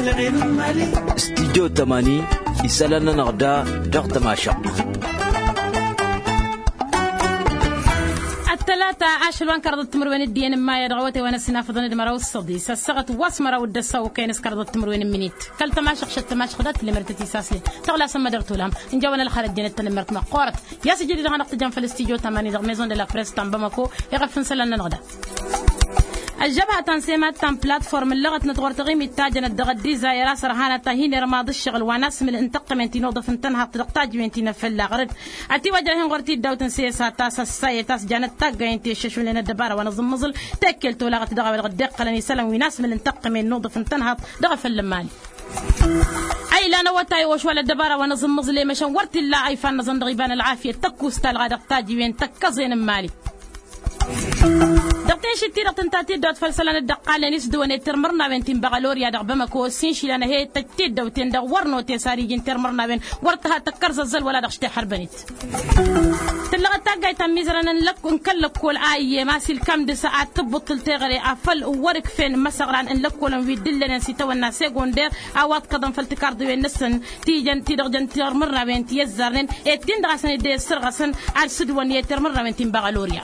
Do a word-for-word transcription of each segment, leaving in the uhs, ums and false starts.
استديو ثمانية يسألنا نغدا دغت ما شق الثلاثة عاش الوان كرد التمر وين الدين ما يدغوتي وانا سنافضن دمرو الصدي سسغت واسمر ودسو كاينس كرد التمر وين منيت كل تماشق شت تماشق دات اللي مرتتي ساسلي تغلا سما درتو لهم ان جوانا الخرج جنت اللي مرت مقورت يا سجدي دغ نقط جنب في الاستديو ثمانية دغ ميزون دي لا بريس تام باماكو يغفن سلنا نغدا الجبهة تنسيمات تم بلاتفورم اللغة نتغور تغيمي التاجن الدغدي زايرا سرهانة تهين رماض الشغل وناس من الانتقم انتي نوضف انتنها تلقتاج وانتي نفل غرد اتي وجهين غورتي الدو تنسيسها تاس الساي تاس جانت تاقا انتي الششو لنا الدبارة ونظم مزل تاكلتو لغة دغا والغدق قلني سلم وناس من الانتقم نوضف انتنها دغا فلمالي اي لا نوتاي وش ولا الدبارة ونظم مزل مشان ورتي الله عيفان نظن غيبان العافية تكو ستال غادق تاجي وين تكزين مالي دقتين شتي دقتين تاتي دوت فلسلان الدقالة نسدوني ترمرنا بين تيم بغالوريا دق بمكو سينشي لنا هي تتي دوتين دق ورنو تيساري جين ترمرنا بين ورتها تكرز الزل ولا دقشتي حربنيت تلغت تاقاي تميزرنا نلك نكلك كل آية ماسي الكام دي ساعات تبطل تغري أفل وورك فين مسغران ان لك ولن ويدلنا سيتو الناس يقون دير اوات قدم فالتكار دوي نسن تيجن تيدق جن ترمرنا بين تيزرن اتين دغسن دي السرغسن عال سدوان يترمرنا بين تيم بغالوريا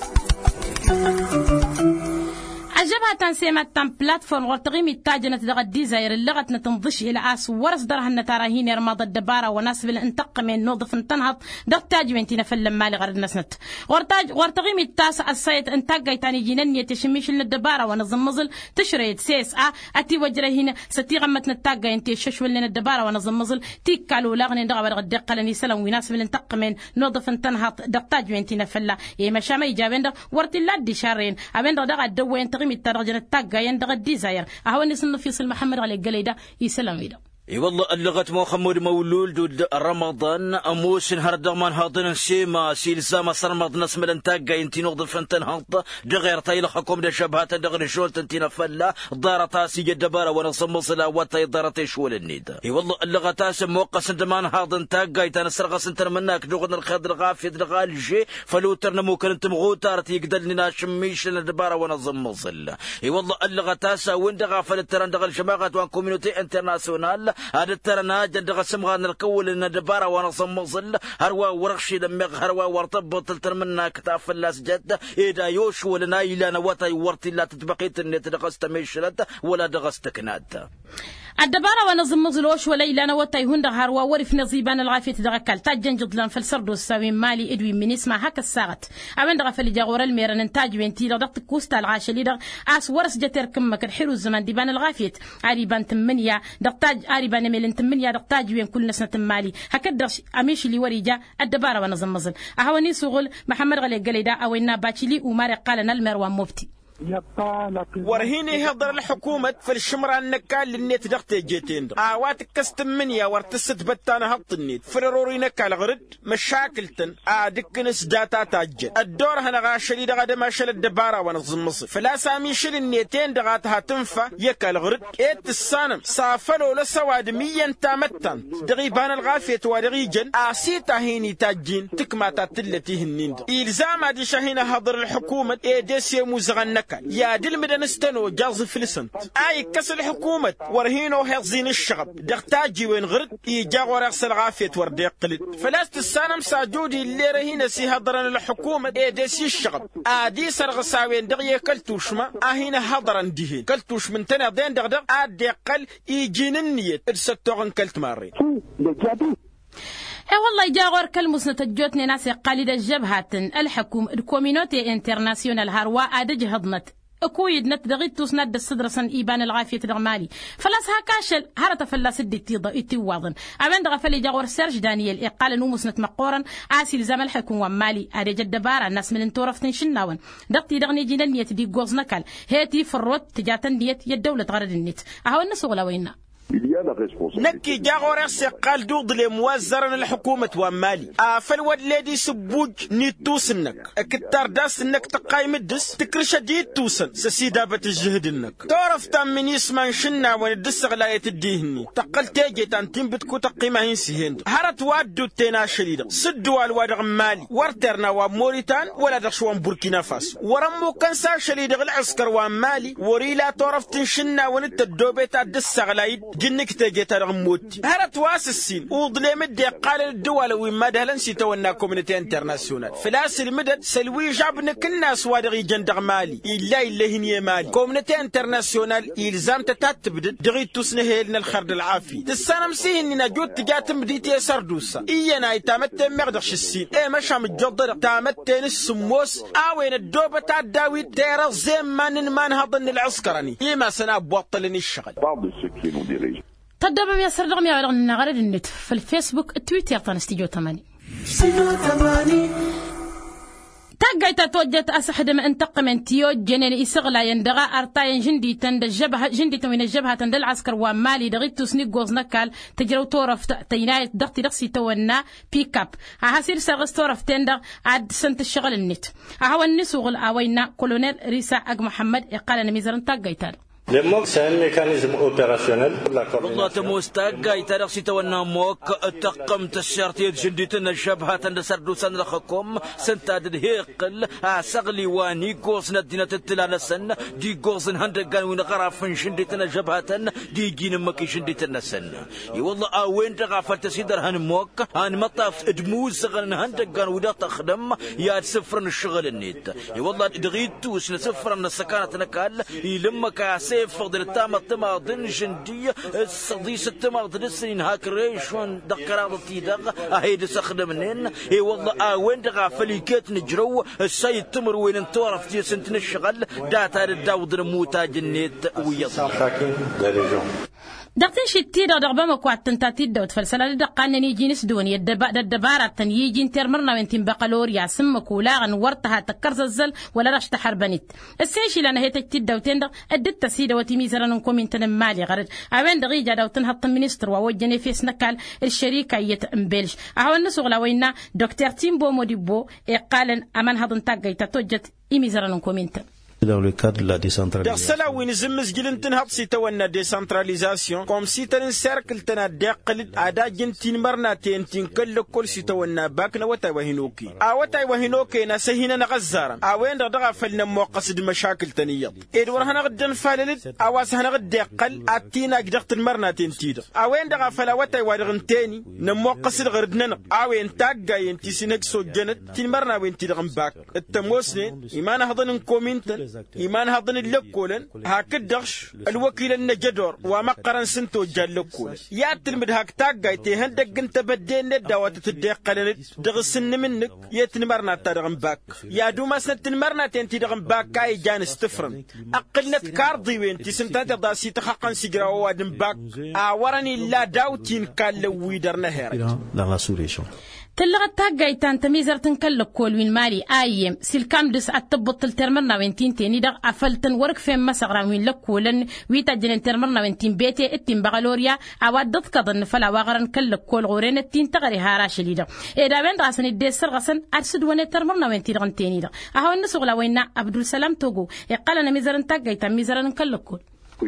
عجبها تنسيمة تم بلاتفورم غرتغيمي التاجنة تغدي زاير اللغة نتنضش إلى آس ورس درها النتاراهين رماض الدبارة وناس بالانتق من نوضف انتنهض دغتاج وانتنا فلم مالي غرد نسنت غرتاج غرتغيمي التاس السايت انتاج تاني جننية تشميش للدبارة ونظم مزل تشريت سيس ا اتي وجرهين ستي غمت نتاج انتي ششو لنا الدبارة ونظم مزل تيكالو لاغني دغبر غد قلني سلام وناس بالانتق من نوضف انتنهض دغتاج وانتنا فلا يا مشامي يجابند ورتي لادي شارين ابند دغ دوين الترجمة التاجا يندغ الديزاير أهون يصنف في محمد على الجليدة يسلم ويدا اي والله اللغة محمد مولود رمضان اموس نهار دغمان هاضن سيما سيلزام صرمض نسم الانتاج انتي نوضف انتن هاض دغير تايل حكم ده شبهات دغر شول تنتي فلا دارتا سي دباره ونصم صلا وتاي دارتي شول النيد اي والله اللغة تاس موقس دمان هاضن تاج تنسرغس انت منك دغن الخضر غافي دغالجي فلوتر نمو كنت مغوتارت يقدلنا شميش الدباره ونظم صلا اي والله اللغة تاس وين دغافل ترن دغل شماغات وان كوميونيتي انترناسيونال هذا ترى جد قسمها نركول إن دبارة ونصم مصل هروا ورخشي دمغ هروا ورطب تلتر منا كتاف اللاس جد إذا يوش ولا إلى نواتا يورتي لا تتبقيت إن تدغست ميشلت ولا دغست كنات الدبارة ونظم مزلوش ولا إلا نوتاي هندا هروا ورف نظيبان العافية تدغكال تاجن جدلان فالسردو الساوين مالي إدوي من اسمها هكا الساغت أمن دغا فالجاغور الميران انتاج وينتي دغت كوستا العاشة اللي دغ آس ورس جتر كمك الحلو الزمان ديبان الغافية عريبان تمنيا دغتاج عريبان ميلن تمنيا دغتاج وين كل نسنة مالي هكدرش أميش اللي وريجا الدبارة ونظم مزل أهواني سوغل محمد غلي قليدا أوينا باتشلي وماري قالنا المروان مفتي ورهيني هضر الحكومة في الشمرة النكال اللي تدغت جيتين آوات كستم منيا ورتست بتانا هبط النيت فروري نكال غرد مشاكلتن آدك نس داتا تاجت الدور هنا غاشلي دغا ما شل الدبارة ونظم مصر فلا سامي شل النيتين دغاتها تنفى يكال غرد ايت السانم سافلو لسواد ميا تامتن دغيبان الغافية ودغيجن آسيتا هيني تاجين تكما تاتلتي هنيند إلزام دي شهينا هضر الحكومة ايديسي موزغنك يا دل مدنستنو جاز فلسنت اي كسر الحكومة ورهينو هيزين الشغب دغتاجي وين غرد يجا ورقص الغافية وردي قلت فلاست السانم ساجودي اللي رهينا سي هضرن الحكومة اي ديسي الشغب ادي سرغساوين دغيه كلتوشما اهينا هضرن ديهين كلتوش من تنا دين دغدغ ادي قل يجين النية ادستوغن كلت ماري اي والله جاغور كلمس نتجوتني ناس قاليد الجبهات الحكومة الكومينوتي انترناسيونال هروا ادج هضمت اكويد نت دغيت تسند الصدر سن ايبان الغافيه دغمالي فلاس هكاشل هرت فلاس دي تي تي واضن ابن دغ فلي جاغور سيرج دانيال اقال نومس نت مقورن اسيل زمل حكومه ومالي ادي جدبار الناس من انتورفتن شناون دقتي دغني جينيت دي غوزنكل هاتي فروت تجاتن ديت يا الدوله غرد النت اهو الناس ولا وينا نكي جاغور قال دوض لي موزرن الحكومة ومالي افل ود ليدي سبوج نيتوسنك كتار داس انك تقايم الدس تكرش دي توسن سسيدابة الجهد انك تعرف تام من يسمان شنا وندس غلاية الديهني تقل تيجي تانتين بتكو تقيمة هنسي هند هرت وادو تينا شديد سدوا الوادغ مالي ورترنا وموريتان ولا دخشوان بوركينا فاسو ورمو كنسا شديد العسكر ومالي وريلا تعرف تنشنا ونت الدوبيت الدس غلايد جنك تيجي ترغموت هرت واسسين وظلم الدي قال الدول وما دهلن سيتونا كوميونيتي انترناسيونال فلاس المدد سلوي جابنا كنا سوادغي جندغ مالي الا الا هني مالي كوميونيتي انترناسيونال الزام تتبدد دغي تسنه لنا الخرد العافي السنه مسين نجوت تجات مديتي سردوسا اينا يتامت مغدخش السين اي مشى متجدر تامت السموس اوين الدوبه تاع داوود دايره زمان ما نهضن العسكراني ايما سنا بوطلني الشغل تدبر يا سر رقم يا رغم نغرد النت في الفيسبوك التويتر تنستيجو ثماني تاقاي تتوجت أسحد ما انتق من تيو جنين إسغلا يندغا أرطاين جندي تند الجبهة جندي تمين الجبهة تند العسكر ومالي دغيت تسنيق غوز نكال تجرو تورف تينايت دغتي دغسي تونا بيكاب هاسير سرغس تورف تندغ عاد سنت الشغل النت هاو النسوغ الأوينا كولونيل ريسا أق محمد إقال نميزرن تاقاي تار Le M O C, c'est un mécanisme opérationnel pour la coordination. والله تموستاق يترقسي تونا موك تقمت الشرطية جنديتنا الشبهة تندسردو سنرخكم سنتاد هيقل سغلي واني قوصنا دينا تتلال سن دي قوصن هندقان ونغرافن جنديتنا جبهة دي جين مكي جنديتنا سن والله اوين تغافل تسيدر هن موك هن مطاف ادموز سغلن هندقان ودا تخدم يا سفرن الشغل النيت والله دغيتو سفرن السكانة نكال يلما كاسي فضل التامة تماضن جندية الصديس التماضن السنين هاك ريشون دقراضتي دق اهيد سخدمنين اي والله اوين دغا فليكات نجرو السيد تمر وين انتورف تي سنتن الشغل داتا الداود موتا جنيت ويصل دقتين شتيرا دغبا كوات تنتاتي دوت فلسلا دقانني جينس دوني الدبا الدبارة تنيجين ترمرنا وانتين بقالوريا سمك ولاغن ورتها تكرز الزل ولا رشت حربنت السيشي لنا هي تجتيد دوتين دغ ادت تسيدة وتميزرا نكومين مالي غرد اوين دغيجا دوتن هط المينستر ووجني في سنكال الشريكة يتنبلش اهوان نسوغلا وينا دكتور تيمبو موديبو اقالن امان هضن تاقاي تتوجت اميزرا نكومين dans le cadre de la décentralisation. Darsala win zimmis gilintin hab si tawanna décentralisation comme si tan cercle tan daqal ada jintin marna tentin kal kol si tawanna bakna wata wahinoki a wata wahinoki na sahina na gazzara a wenda daga falna muqasid mashakil taniyya ed warhana gaddan falid awas hana gaddaqal atina gdaqtin marna tentida a wenda daga fala wata wadrin tani na muqasid gardna a wen tagga yenti sinek so janat tin marna wenti dagam bak التموسن إيمان هذن كومنتن إيمان هذن اللقولن هكدرش الوكيل النجدور ومقرن سنتو جالكول يا تلمد هاك تاقاي تهندق انت بدين ندوات تدقل دغسن منك يتنمرنا تدغم باك يا دوما سنتنمرنا تنتي دغم باك كاي جان استفرن أقلت كاردي وين تسنتا تضاسي تخاقن سيجرا وادن باك آوراني لا داوتين كالو ويدرنا هيرا تلغت تاقاي تان تميزر تنكلك كول وين مالي ايم سيلكام دس اتبط الترمرنا وينتين تيني دغ افلتن ورك فين مسغرا وين لكولن ويتا جنن ترمرنا وينتين بيتي اتين بغالوريا اوادت كضن فلا واغرن كلك كول غورين التين تغري هاراش ليدا ادا بين راسن الدي سرغسن ارسد وين ترمرنا وينتين دغن تيني دغ اهو النسغلا وينا عبد السلام توغو يقالنا ميزرن تاقاي تان ميزرن نكلك كول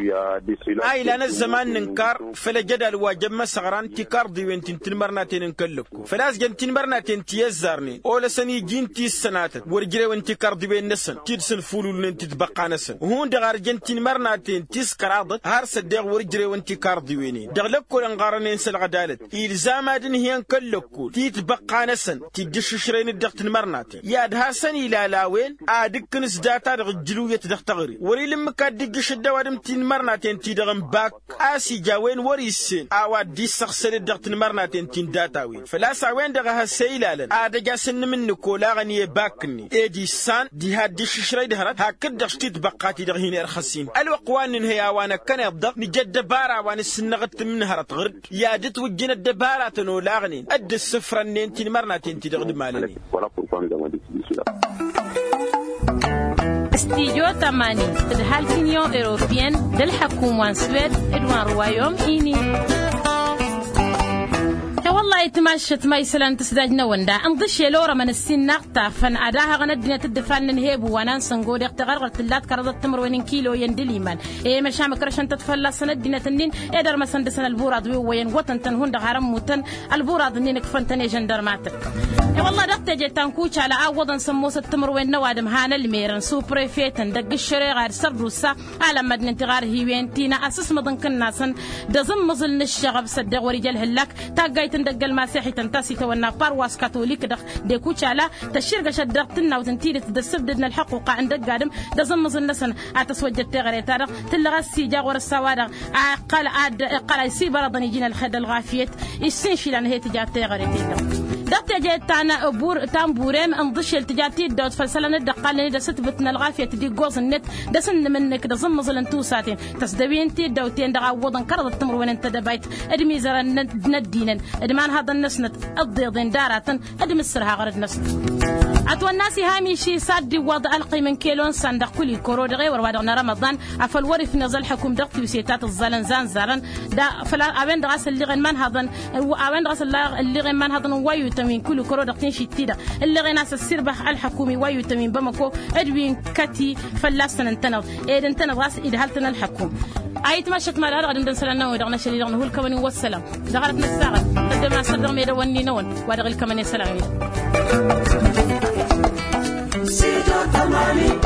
اي لان الزمان ننكر فلا جدل واجب مسغران تكار دي وين تنمرنا تنكلكو فلاس جن تنمرنا تنتيزرني اولا سني جين تي سنات ورجري وين تكار دي وين نسن تيدسن فولول نن تتبقى نسن هون دغار جن تنمرنا تنتيس قراض هار صدق ورجري وين تكار دي وين دغلكو انغارن سل غدالت الزام ادن هي نكلكو تتبقى نسن تدش شرين دغ تنمرنا يا ده سني لا لا وين ادكنس داتا رجلو يتدغ تغري وري لما كدغش دوادم مرنا تنتي دغم باك اسي جاوين وريسين اوا دي سخسل دغتن مرنا تنتي داتاوين فلا ساوين دغه سيلالن ادجا سن من كولا غني باكني ادي سان دي هاد ششري دهرت هكد دشتيت بقاتي دغهين ارخصين الوقوان هي وانا كان يضق نجد بارا وان سنغت من هرت غرد يا دت وجنا الدبارات نو لاغني اد السفر ننتي مرنا تنتي دغد مالني استيجو تماني تدهال كينيو إيروبيان دل حكومة سويد إدوان روايوم إيني والله يتمشت ما يسلن تسداجنا وندا انضش لورا من السن نقطة فن أداها غندنا تدفن نهيب وانا نسنقول يقتغر تلات كرضت تمر وين كيلو يندلي من إيه مش عم كرشن تتفلى سندنا تنين إدر ما سند سن البوراد وين وطن تنهون دغرم متن البوراد نينك فنتني جندرماتك إيه والله دقت جتان كوش على عوضا سموس التمر وين نوادم هان الميرن سوبر فيتن دق الشري غير سردوسا على مدن تغار هيوين تينا أساس مدن كنا سن دزم مزل الشغب صدق ورجال هلاك تاجيت دق المسيحي تنتسي تونا بارواس كاثوليك دخ ديكوتشالا تشيرغا شدقتنا وتنتيري تدسبدنا الحقوق عند قادم دزمز النسن اتسوجت تغري تارق تلغسي جاور السوادق قال عاد قال سي برضن يجينا الخد الغافيت السنشي لان هي تجات تغري دقت جيت تانا بور تامبوريم انضش التجاتي دوت فلسلنا دقالني دست بتنا الغافيه دي جوز النت دسن منك دزمز لنتو ساعتين تسدوين تي دوتين دغا ودن كرد التمر وين انت دبيت ادمي زر ندينن ادمان هذا النسنت الضيضين دارة ادم السرها غرد نسنت عطوا الناس هامي شي صادي وضع القي من كيلون صندق كل كورود غير وادنا رمضان عفل ورث نزل حكم دقت وسيتات الزلن زان زرن دا فلا اوين دراس اللي غن من هذا اوين دراس اللي غن من هذا وايو تمين كل كورود دقتين شي تيدا اللي غي ناس السربح الحكومي وايو تمين بمكو ادوين كتي فلاسن انتنض اذا انتنض راس ادهلتنا الحكوم ايت مشت ما غادي ندير سلنا ودغنا شي دغنا هو الكمن والسلام دغرت نساغ قد ما صدر ميدا وني نون ودغ الكمن السلام